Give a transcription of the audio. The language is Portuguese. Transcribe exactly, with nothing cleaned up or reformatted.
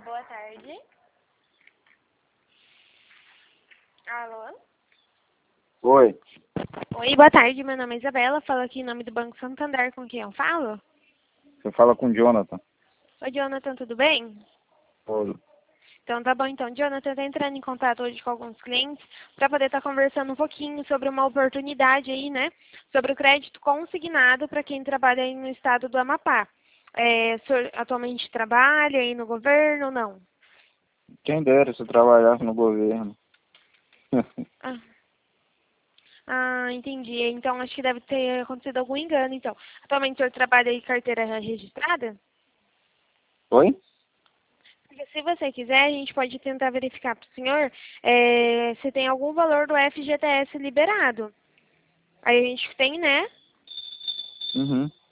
Boa tarde. Alô? Oi. Oi, boa tarde. Meu nome é Isabela. Falo aqui em nome do Banco Santander. Com quem eu falo? Você fala com o Jonathan. Oi, Jonathan, tudo bem? Oi. Então tá bom. Então, Jonathan, eu tô entrando em contato hoje com alguns clientes para poder estar conversando um pouquinho sobre uma oportunidade aí, né? Sobre o crédito consignado para quem trabalha aí no estado do Amapá. É, o senhor atualmente trabalha aí no governo ou não? Quem dera se eu trabalhasse no governo. Ah. Ah, entendi. Então, acho que deve ter acontecido algum engano, então. Atualmente, o senhor trabalha em carteira registrada? Oi? Porque se você quiser, a gente pode tentar verificar para o senhor é, se tem algum valor do F G T S liberado. Aí a gente tem, né? Uhum.